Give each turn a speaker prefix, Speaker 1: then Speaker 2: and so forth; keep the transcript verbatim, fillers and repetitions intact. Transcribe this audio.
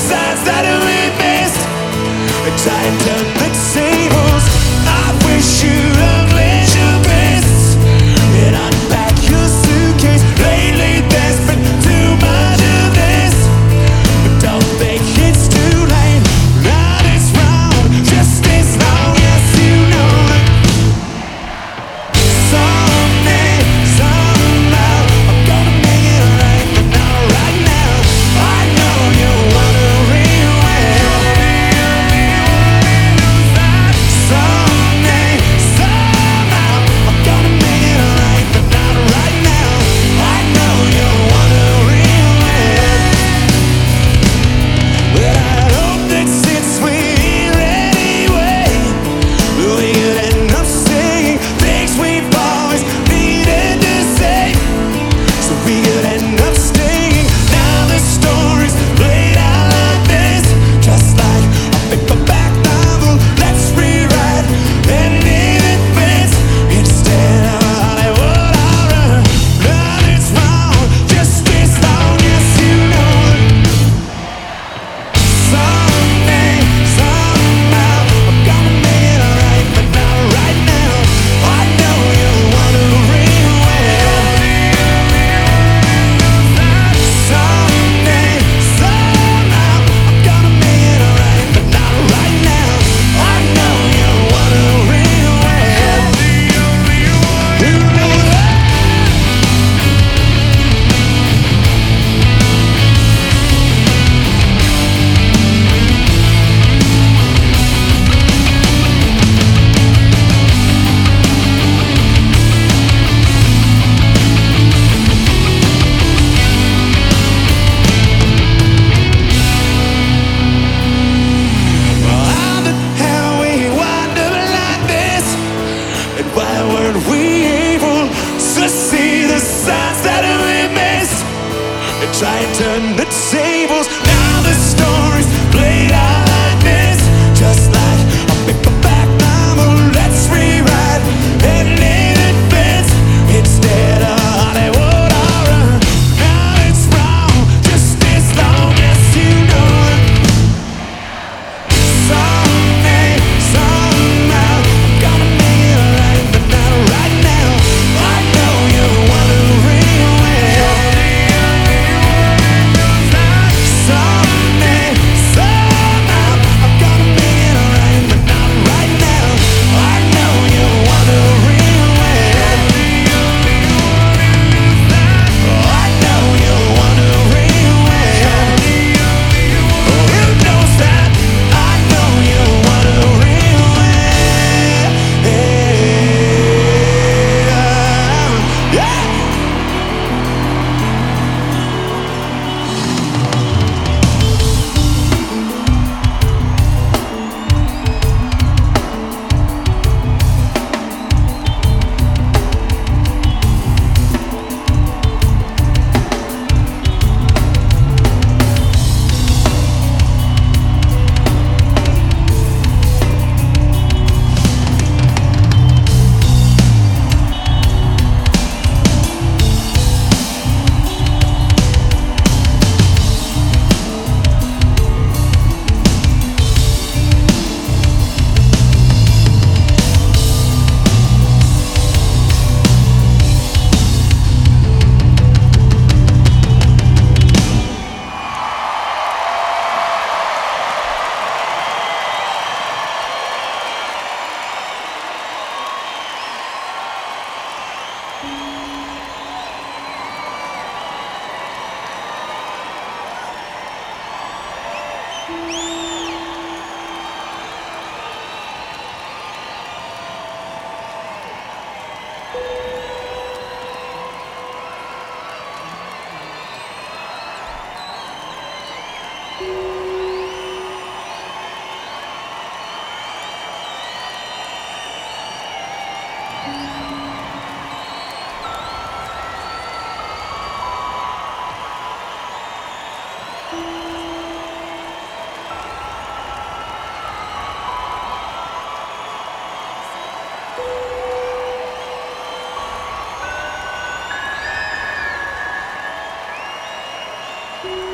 Speaker 1: signs that we missed. Time to the tables. I wish you unleash your wrists and unpack your suitcase. Lately there's been too much of this, but don't think it's too late. Not as wrong, just as long as you know it. Someday, somehow, I'm gonna make it right, but not right now. I know you wanna reward. Someday, somehow, I'm gonna make it right, but not right now. I know you wanna reward. But I hope that since we're here anyway, we could end up saying things we've always needed to say. So we could end up staying. Now the story's played out like this, just like a paperback novel. Let's rewrite ending it fits instead of Hollywood horror. Nothing's wrong, just as long as you know it. Someday, somehow, I'm gonna make it alright, but not right now. I know you wanna reward. Someday, somehow, I'm gonna make it alright, but not right now. I know you wanna reward. You know that. How the hell we wind up like this? And why weren't we able to see the signs that we missed? And try and turn the tables. Now the story's played out like this, just like a paperback novel. Let's rewrite ending it fits instead of Hollywood horror. Now it's wrong, just as long as you know it. Someday, somehow, I'm gonna make it alright, but not right now. I know you wanna reward. Someday, somehow, I'm gonna make it alright, but not right now. I know you wanna reward. I know you wanna reward. Who knows that? I know you wanna reward. Yeah.
Speaker 2: Thank you.